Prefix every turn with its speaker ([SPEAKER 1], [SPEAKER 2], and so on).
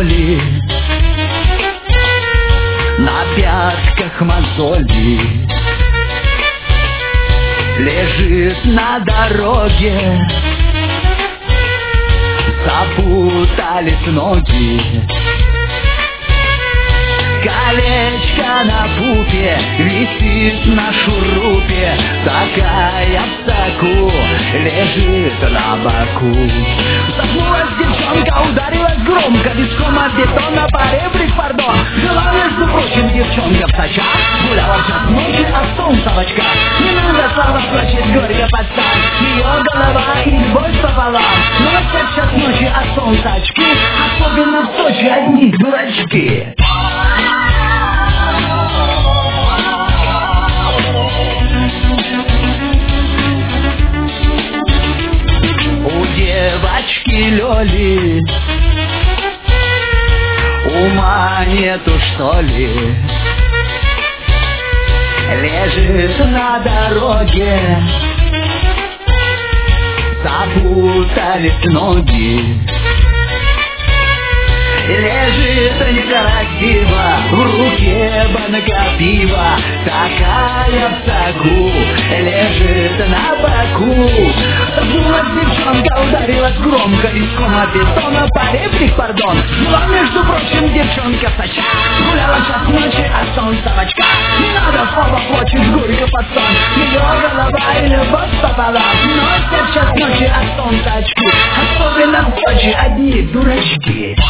[SPEAKER 1] лёли, на пятках мозоли, лежит на дороге, запутались ноги. Колечко на пупе висит на шурупе, такая в соку лежит на боку. Запнулась девчонка, ударилась громко, виском от бетона по ребрик, пардон. Жила, между прочим, девчонка в сачах, гуляла в час ночи, а солнце в очках. Не надо слова плачет горько под стан, ее голова и любовь пополам. Носят в час ночи, а солнце очки, особенно в Сочи одни дурачки. У девочки Лёли ума нету, что ли, лежит на дороге, запутались ноги. Лежит некрасиво, в руке банка пива, такая в соку лежит на боку. Запнулась девчонка, ударилась громко, виском от бетона по ребрик, пардон. Была, между прочим, девчонка в сачах, гуляла час ночи, а солнце в очках. Не надо слова плачет горько под сон, ее голова и любовь пополам. Носят в час ночи, а солнце очки, особенно в Сочи одни дурачки.